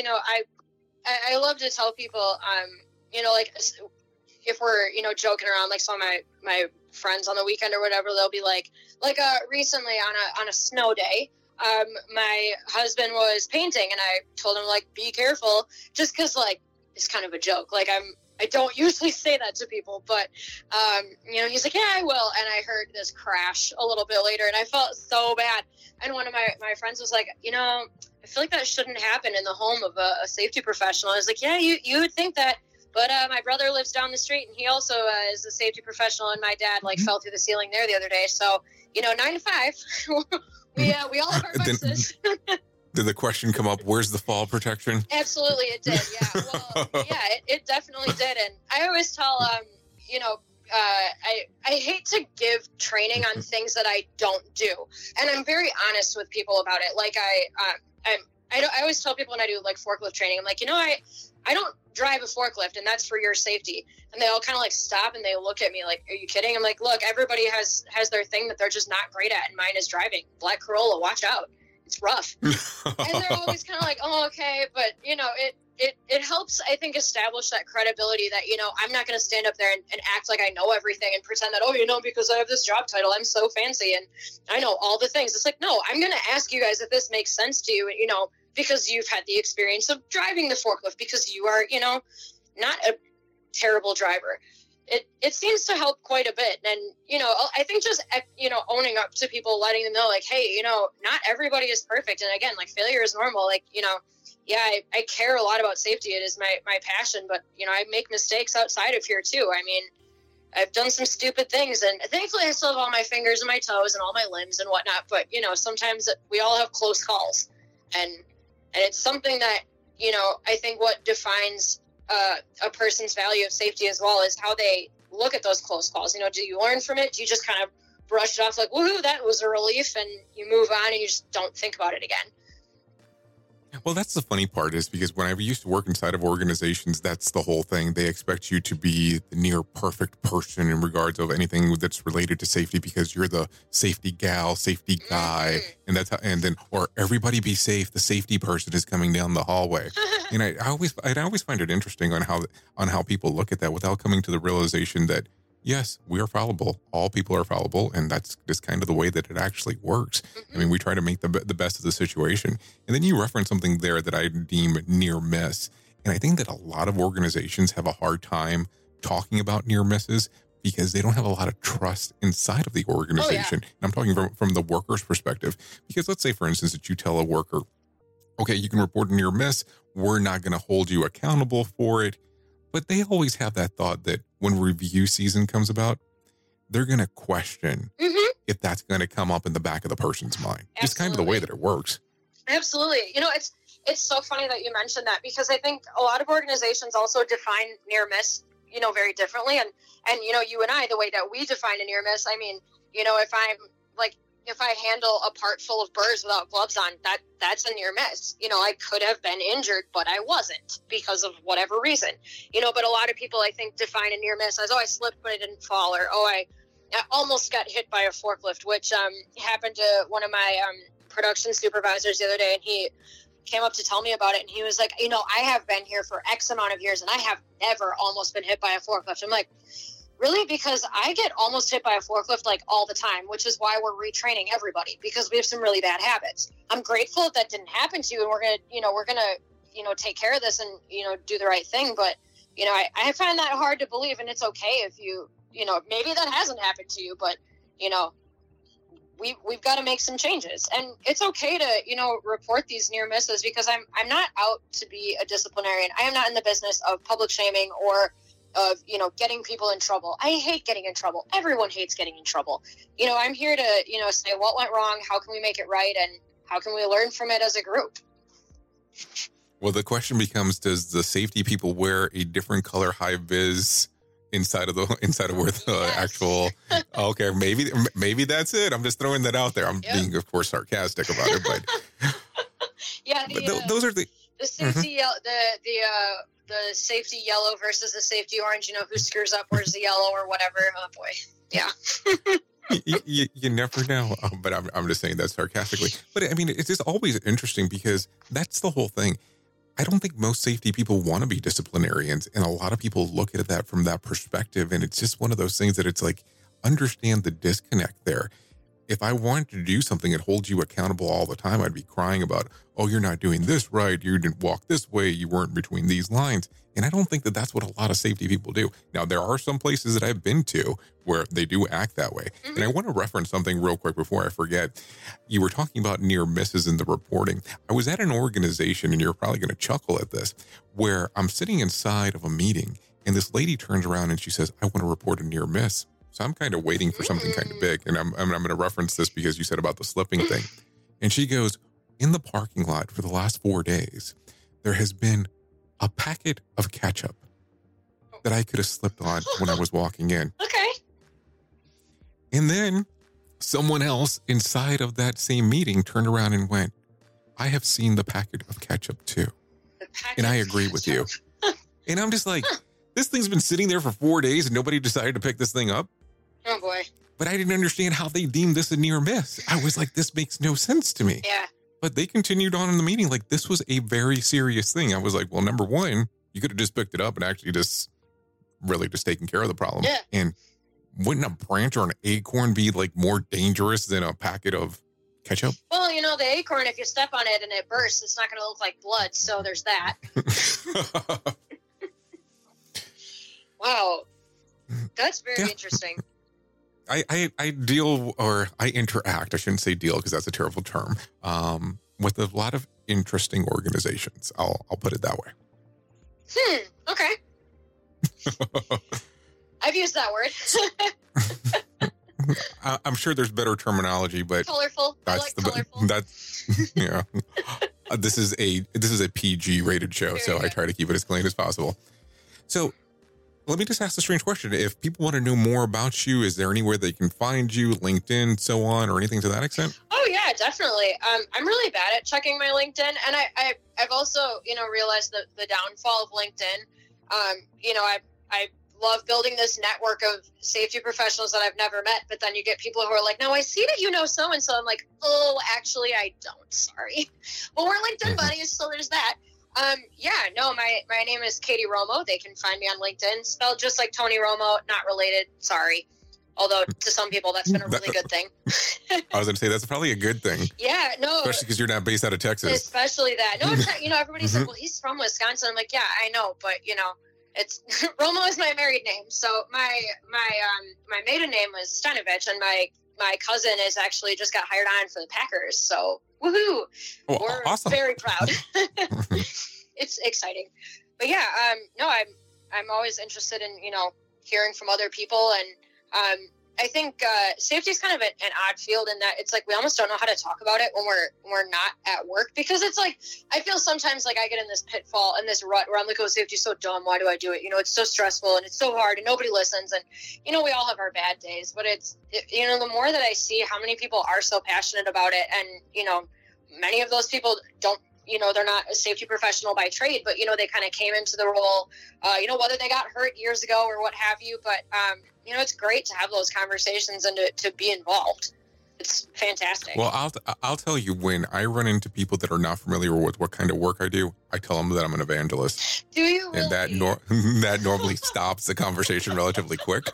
E: I love to tell people, like if we're, joking around, like some of my friends on the weekend or whatever, they'll be like recently on a snow day, my husband was painting and I told him like, be careful, just cause like, it's kind of a joke. Like I don't usually say that to people, but, he's like, yeah, I will. And I heard this crash a little bit later and I felt so bad. And one of my friends was like, I feel like that shouldn't happen in the home of a safety professional. I was like, yeah, you would think that, but my brother lives down the street and he also is a safety professional, and my dad fell through the ceiling there the other day. So 9 to 5, we all have our vices.
B: Did the question come up, where's the fall protection?
E: Absolutely, it did. Yeah. Well, yeah, it definitely did. And I always tell, I hate to give training on things that I don't do. And I'm very honest with people about it. Like I always tell people when I do like forklift training, I'm like, I don't drive a forklift and that's for your safety. And they all kind of like stop and they look at me like, are you kidding? I'm like, look, everybody has their thing that they're just not great at. And mine is driving. Black Corolla, watch out. It's rough. And they're always kind of like, oh, okay. But, it helps, I think, establish that credibility that, I'm not going to stand up there and act like I know everything and pretend that, because I have this job title, I'm so fancy and I know all the things. It's like, no, I'm going to ask you guys if this makes sense to you, because you've had the experience of driving the forklift, because you are, not a terrible driver. It seems to help quite a bit. And, I think just, owning up to people, letting them know, like, hey, not everybody is perfect. And again, like, failure is normal. Like, yeah, I care a lot about safety. It is my passion, but, I make mistakes outside of here too. I mean, I've done some stupid things, and thankfully I still have all my fingers and my toes and all my limbs and whatnot. But, sometimes we all have close calls, and it's something that, I think what defines a person's value of safety as well is how they look at those close calls. Do you learn from it? Do you just kind of brush it off like, woohoo, that was a relief, and you move on and you just don't think about it again?
B: Well, that's the funny part, is because when I used to work inside of organizations, that's the whole thing. They expect you to be the near perfect person in regards of anything that's related to safety, because you're the safety gal, safety guy. Mm-hmm. Or everybody be safe. The safety person is coming down the hallway. And I always find it interesting on how people look at that without coming to the realization that, yes, we are fallible. All people are fallible, and that's just kind of the way that it actually works. Mm-hmm. I mean, we try to make the best of the situation. And then you reference something there that I deem near miss. And I think that a lot of organizations have a hard time talking about near misses because they don't have a lot of trust inside of the organization. Oh, yeah. And I'm talking from the worker's perspective. Because let's say, for instance, that you tell a worker, okay, you can report a near miss. We're not going to hold you accountable for it. But they always have that thought that when review season comes about, they're going to question if that's going to come up in the back of the person's mind. Absolutely. Just kind of the way that it works.
E: Absolutely. It's so funny that you mentioned that, because I think a lot of organizations also define near miss, very differently. And you and I, the way that we define a near miss, I mean, if I handle a part full of burrs without gloves on, that's a near miss. I could have been injured, but I wasn't because of whatever reason. But a lot of people, I think, define a near miss as, I slipped but I didn't fall, or, I almost got hit by a forklift, which happened to one of my production supervisors the other day, and he came up to tell me about it, and he was like, I have been here for X amount of years, and I have never almost been hit by a forklift. I'm like, really? Because I get almost hit by a forklift like all the time, which is why we're retraining everybody, because we have some really bad habits. I'm grateful that didn't happen to you, and we're gonna take care of this and do the right thing. But I find that hard to believe, and it's okay if you maybe that hasn't happened to you, but we've got to make some changes, and it's okay to report these near misses, because I'm not out to be a disciplinarian. I am not in the business of public shaming or of, getting people in trouble. I hate getting in trouble. Everyone hates getting in trouble. I'm here to, say what went wrong, how can we make it right, and how can we learn from it as a group?
B: Well, the question becomes, does the safety people wear a different color high vis inside of where the actual, okay, maybe that's it. I'm just throwing that out there. I'm being, of course, sarcastic about it, but
E: yeah,
B: those are the
E: safety, the safety yellow versus the safety orange, who screws up, wears the yellow or whatever. Oh boy. Yeah.
B: you never know. But I'm just saying that sarcastically. But I mean, it's just always interesting, because that's the whole thing. I don't think most safety people want to be disciplinarians. And a lot of people look at that from that perspective. And it's just one of those things that it's like, understand the disconnect there. If I wanted to do something that holds you accountable all the time, I'd be crying about, oh, you're not doing this right. You didn't walk this way. You weren't between these lines. And I don't think that that's what a lot of safety people do. Now, there are some places that I've been to where they do act that way. Mm-hmm. And I want to reference something real quick before I forget. You were talking about near misses in the reporting. I was at an organization, and you're probably going to chuckle at this, where I'm sitting inside of a meeting, and this lady turns around and she says, I want to report a near miss. So I'm kind of waiting for something kind of big. And I'm going to reference this because you said about the slipping thing. And she goes, in the parking lot for the last 4 days, there has been a packet of ketchup that I could have slipped on when I was walking in.
E: Okay.
B: And then someone else inside of that same meeting turned around and went, I have seen the packet of ketchup too. And I agree with you. And I'm just like, this thing's been sitting there for 4 days and nobody decided to pick this thing up.
E: Oh boy.
B: But I didn't understand how they deemed this a near miss. I was like, this makes no sense to me.
E: Yeah.
B: But they continued on in the meeting like this was a very serious thing. I was like, well, number one, you could have just picked it up and actually just taken care of the problem.
E: Yeah.
B: And wouldn't a branch or an acorn be like more dangerous than a packet of ketchup?
E: Well, the acorn, if you step on it and it bursts, it's not going to look like blood. So there's that. Wow. That's very interesting.
B: I interact, I shouldn't say deal because that's a terrible term, with a lot of interesting organizations. I'll put it that way.
E: Okay. I've used that word.
B: I'm sure there's better terminology, but
E: colorful. I like colorful.
B: That's this is a PG rated show, so I try to keep it as clean as possible. So let me just ask a strange question. If people want to know more about you, is there anywhere they can find you, LinkedIn, so on, or anything to that extent?
E: Oh yeah, definitely. I'm really bad at checking my LinkedIn, and I've also realized the downfall of LinkedIn. I love building this network of safety professionals that I've never met, but then you get people who are like, no, I see that you know so and so. I'm like, oh, actually, I don't. Sorry. Well, we're LinkedIn buddies, so there's that. My name is Katie Romo. They can find me on LinkedIn, spelled just like Tony Romo, not related. Sorry. Although to some people, that's been a really good thing.
B: I was going to say, that's probably a good thing.
E: Yeah, no.
B: Especially because you're not based out of Texas.
E: Especially that. No, everybody's like, well, he's from Wisconsin. I'm like, yeah, I know. But, it's Romo is my married name. So my maiden name was Stanovich, and my cousin is actually just got hired on for the Packers. So woohoo!
B: Oh,
E: we're
B: awesome.
E: Very proud. It's exciting, but yeah, I'm always interested in hearing from other people, and I think safety is kind of an odd field in that it's like we almost don't know how to talk about it when we're not at work, because it's like I feel sometimes like I get in this pitfall and this rut where I'm like, oh, safety's so dumb, why do I do it? It's so stressful and it's so hard and nobody listens, and we all have our bad days, but the more that I see how many people are so passionate about it, and many of those people don't, they're not a safety professional by trade, but they kind of came into the role whether they got hurt years ago or what have you, but it's great to have those conversations and to be involved. It's fantastic.
B: Well, I'll tell you, when I run into people that are not familiar with what kind of work I do, I tell them that I'm an evangelist.
E: Do you really?
B: And that normally stops the conversation relatively quick.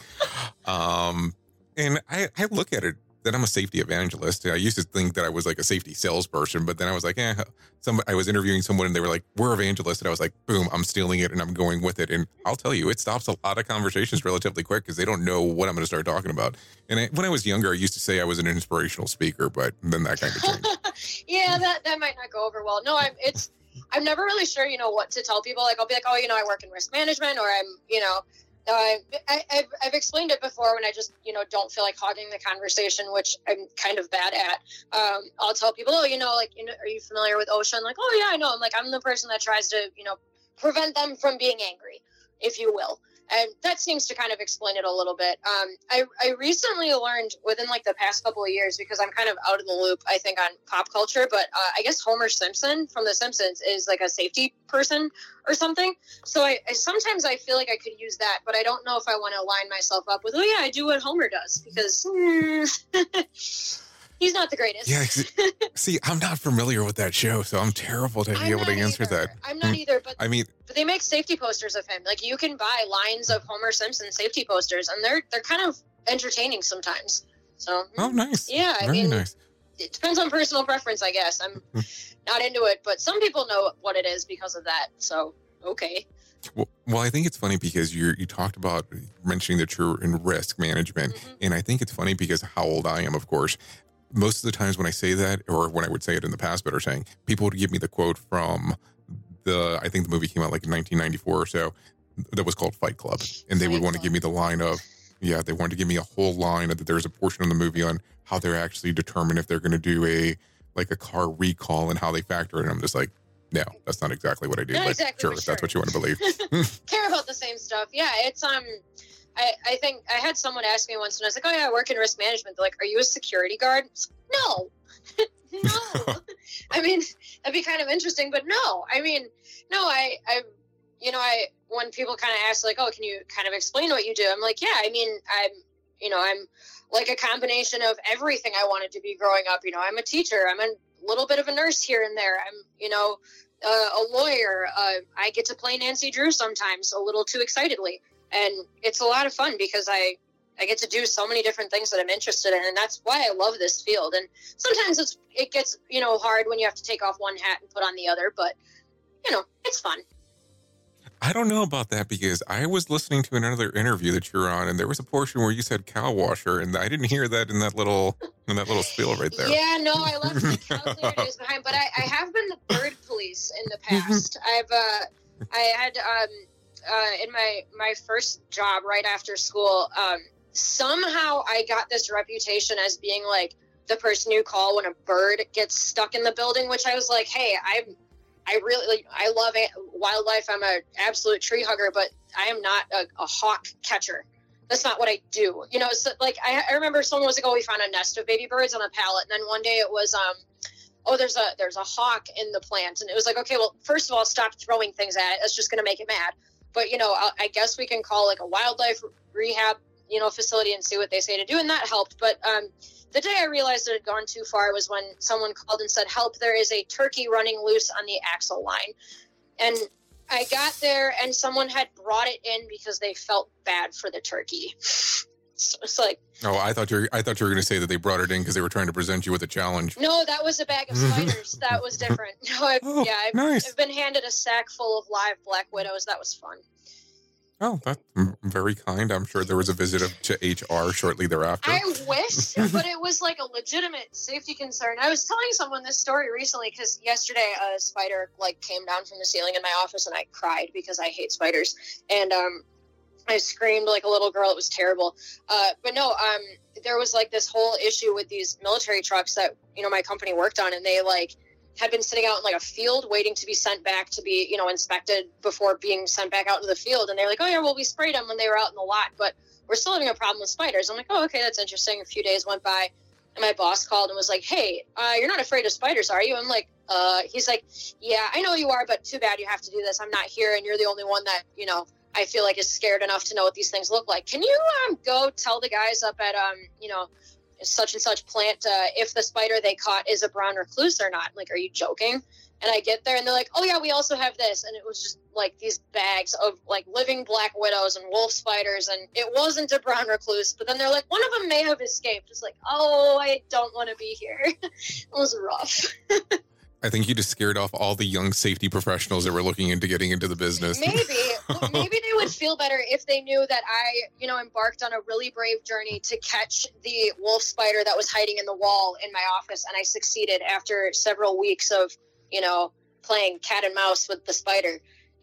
B: And I look at it that I'm a safety evangelist. I used to think that I was like a safety salesperson, but then I was like, I was interviewing someone and they were like, we're evangelists. And I was like, boom, I'm stealing it and I'm going with it. And I'll tell you, it stops a lot of conversations relatively quick because they don't know what I'm going to start talking about. And when I was younger, I used to say I was an inspirational speaker, but then that kind of changed.
E: Yeah, that might not go over well. No, I'm never really sure, what to tell people. Like, I'll be like, oh, I work in risk management, or I'm, I've explained it before when I just, don't feel like hogging the conversation, which I'm kind of bad at. I'll tell people, are you familiar with OSHA? I'm like, oh yeah, I know. I'm like, I'm the person that tries to, prevent them from being angry, if you will. And that seems to kind of explain it a little bit. I recently learned within like the past couple of years, because I'm kind of out of the loop, I think, on pop culture, but I guess Homer Simpson from The Simpsons is like a safety person or something. So I sometimes I feel like I could use that, but I don't know if I want to line myself up with, oh yeah, I do what Homer does, because he's not the greatest.
B: Yeah. See, I'm not familiar with that show, so I'm terrible to be able to answer that.
E: I'm not either, but
B: but
E: they make safety posters of him. Like, you can buy lines of Homer Simpson safety posters, and they're kind of entertaining sometimes. So,
B: oh, nice.
E: Yeah,
B: Very nice.
E: It depends on personal preference, I guess. I'm not into it, but some people know what it is because of that. So, okay.
B: Well, I think it's funny because you talked about mentioning that you're in risk management, and I think it's funny because of how old I am, of course. Most of the times when I say that, or when I would say it in the past, better saying, people would give me the quote from I think the movie came out like in 1994 or so, that was called Fight Club. And they would want to give me the line of, they wanted to give me a whole line that there's a portion of the movie on how they're actually determine if they're going to do a like a car recall and how they factor it in. I'm just like, no, that's not exactly what I do.
E: Not
B: but
E: exactly,
B: sure,
E: but
B: if that's what you want to believe.
E: Care about the same stuff. Yeah, it's I think I had someone ask me once, and I was like, "Oh yeah, I work in risk management." They're like, "Are you a security guard?" No, no. I mean, that'd be kind of interesting, but no. I mean, no. I when people kind of ask, like, "Oh, can you kind of explain what you do?" I'm like, "Yeah, I mean, I'm like a combination of everything I wanted to be growing up. I'm a teacher. I'm a little bit of a nurse here and there. I'm, a lawyer. I get to play Nancy Drew sometimes a little too excitedly. And it's a lot of fun because I get to do so many different things that I'm interested in. And that's why I love this field. And sometimes it gets, hard when you have to take off one hat and put on the other, but it's fun.
B: I don't know about that because I was listening to another interview that you're on, and there was a portion where you said cow washer, and I didn't hear that in that little spiel right there.
E: Yeah, no, I left the cow cleaner days behind, but I have been the bird police in the past. I had in my first job right after school, somehow I got this reputation as being like the person you call when a bird gets stuck in the building, which I was like, hey, I love wildlife. I'm an absolute tree hugger, but I am not a hawk catcher. That's not what I do. So like I remember someone was like, "Oh, we found a nest of baby birds on a pallet," and then one day it was, "Oh, there's a hawk in the plant," and it was like, okay, well, first of all, stop throwing things at it. That's just going to make it mad. But I guess we can call like a wildlife rehab, facility and see what they say to do, and that helped. But the day I realized it had gone too far was when someone called and said, "Help, there is a turkey running loose on the axle line." And I got there and someone had brought it in because they felt bad for the turkey. So it's like,
B: oh, I thought you were going to say that they brought it in because they were trying to present you with a challenge.
E: No, that was a bag of spiders. That was different. No, I've been handed a sack full of live black widows. That was fun.
B: Oh, that's very kind. I'm sure there was a visit to HR shortly thereafter.
E: I wish, but it was like a legitimate safety concern. I was telling someone this story recently because yesterday a spider came down from the ceiling in my office and I cried because I hate spiders. And I screamed like a little girl. It was terrible. But no, there was this whole issue with these military trucks that, my company worked on, and they had been sitting out in a field waiting to be sent back to be, inspected before being sent back out into the field. And they're like, "Oh yeah, well, we sprayed them when they were out in the lot, but we're still having a problem with spiders." I'm like, "Oh, okay, that's interesting." A few days went by and my boss called and was like, "Hey, you're not afraid of spiders, are you?" I'm like, he's like, "Yeah, I know you are, but too bad you have to do this. I'm not here. And you're the only one that, I feel like is scared enough to know what these things look like. Can you go tell the guys up at, such and such plant if the spider they caught is a brown recluse or not?" I'm like, "Are you joking?" And I get there and they're like, "Oh yeah, we also have this." And it was just these bags of living black widows and wolf spiders, and it wasn't a brown recluse. But then they're like, "One of them may have escaped." It's like, oh, I don't want to be here. It was rough.
B: I think you just scared off all the young safety professionals that were looking into getting into the business.
E: Maybe they would feel better if they knew that I, embarked on a really brave journey to catch the wolf spider that was hiding in the wall in my office, and I succeeded after several weeks of, playing cat and mouse with the spider.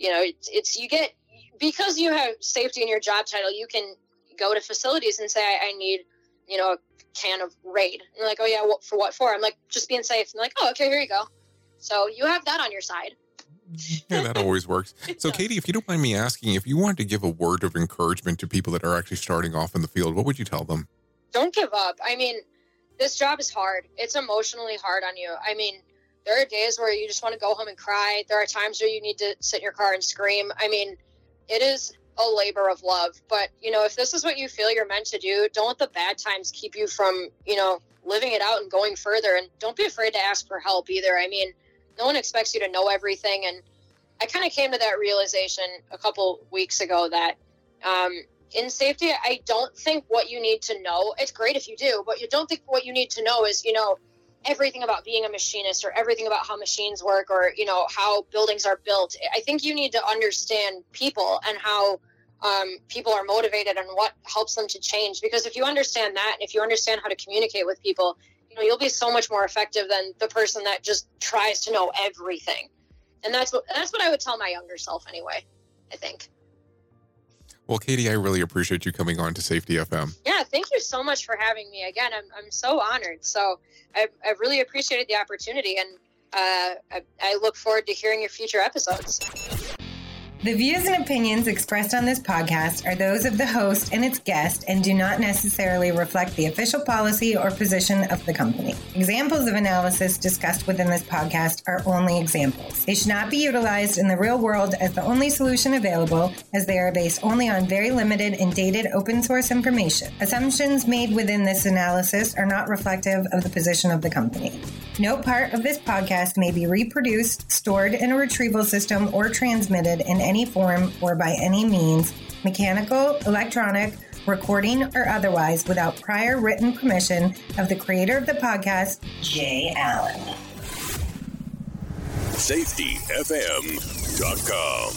E: Because you have safety in your job title, you can go to facilities and say, I need, a can of Raid. And they're like, "Oh yeah, for what for?" I'm like, "Just being safe." And they're like, "Oh, okay, here you go." So you have that on your side.
B: Yeah, that always works. So, Katie, if you don't mind me asking, if you wanted to give a word of encouragement to people that are actually starting off in the field, what would you tell them?
E: Don't give up. I mean, this job is hard. It's emotionally hard on you. I mean, there are days where you just want to go home and cry. There are times where you need to sit in your car and scream. I mean, it is a labor of love. But, if this is what you feel you're meant to do, don't let the bad times keep you from, living it out and going further. And don't be afraid to ask for help either. I mean, no one expects you to know everything. And I kind of came to that realization a couple weeks ago that in safety, I don't think what you need to know, it's great if you do, but you don't think what you need to know is, everything about being a machinist or everything about how machines work or, how buildings are built. I think you need to understand people and how people are motivated and what helps them to change. Because if you understand that, and if you understand how to communicate with people, you'll be so much more effective than the person that just tries to know everything. And that's what I would tell my younger self anyway, I think.
B: Well, Katie, I really appreciate you coming on to Safety FM.
E: Yeah, thank you so much for having me again. I'm so honored. So I've really appreciated the opportunity, and I look forward to hearing your future episodes.
H: The views and opinions expressed on this podcast are those of the host and its guest and do not necessarily reflect the official policy or position of the company. Examples of analysis discussed within this podcast are only examples. They should not be utilized in the real world as the only solution available, as they are based only on very limited and dated open source information. Assumptions made within this analysis are not reflective of the position of the company. No part of this podcast may be reproduced, stored in a retrieval system, or transmitted in any form or by any means, mechanical, electronic, recording, or otherwise, without prior written permission of the creator of the podcast, Jay Allen.
I: SafetyFM.com.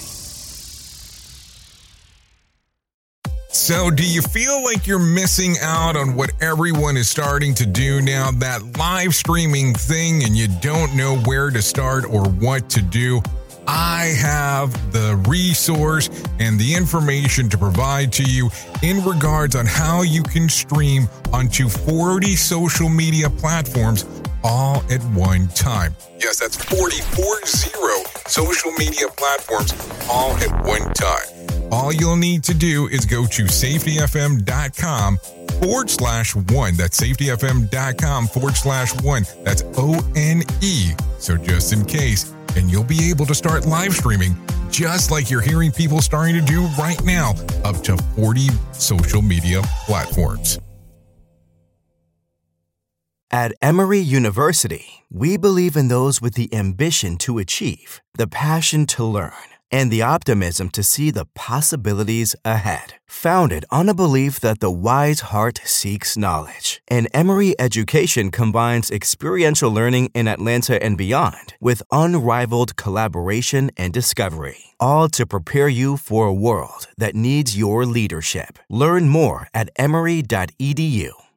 J: So, do you feel like you're missing out on what everyone is starting to do now, that live streaming thing, and you don't know where to start or what to do? I have the resource and the information to provide to you in regards on how you can stream onto 40 social media platforms all at one time. Yes, that's 40 social media platforms all at one time. All you'll need to do is go to safetyfm.com/1. That's safetyfm.com/1. That's ONE. So just in case, and you'll be able to start live streaming just like you're hearing people starting to do right now, up to 40 social media platforms.
A: At Emory University, we believe in those with the ambition to achieve, the passion to learn, and the optimism to see the possibilities ahead. Founded on a belief that the wise heart seeks knowledge, and Emory education combines experiential learning in Atlanta and beyond with unrivaled collaboration and discovery, all to prepare you for a world that needs your leadership. Learn more at emory.edu.